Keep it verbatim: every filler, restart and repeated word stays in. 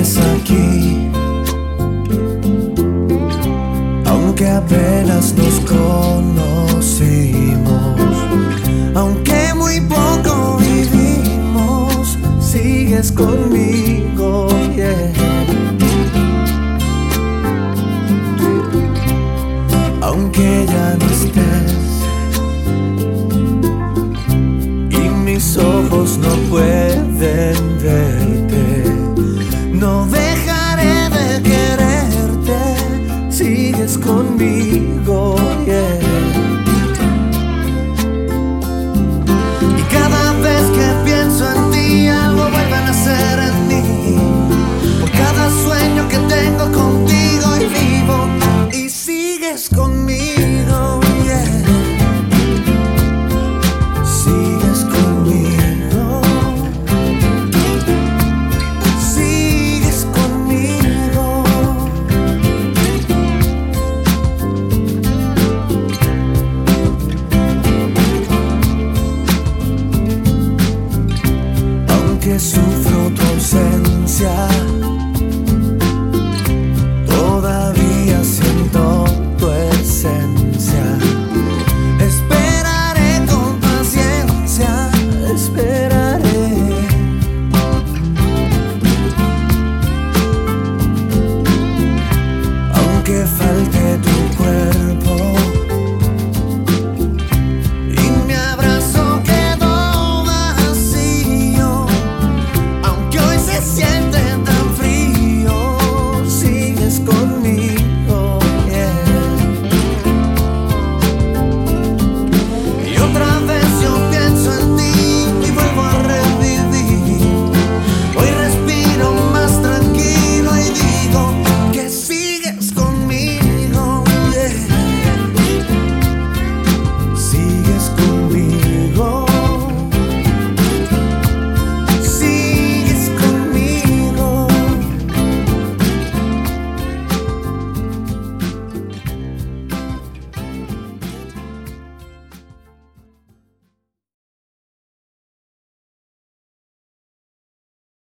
sigues aquí, aunque apenas nos conocimos, aunque muy poco vivimos, sigues conmigo, yeah. Aunque ya no estés y mis ojos no pueden verte, no dejaré de quererte, sigues conmigo, yeah.